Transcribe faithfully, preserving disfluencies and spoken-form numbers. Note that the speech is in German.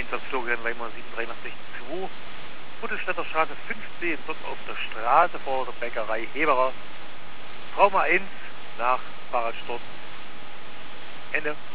Einsatzflugzeug Weimar sieben drei sechs zwei, Buddelstädter Straße fünfzehn, dort auf der Straße vor der Bäckerei Heberer. Trauma eins nach Fahrradsturz. Ende.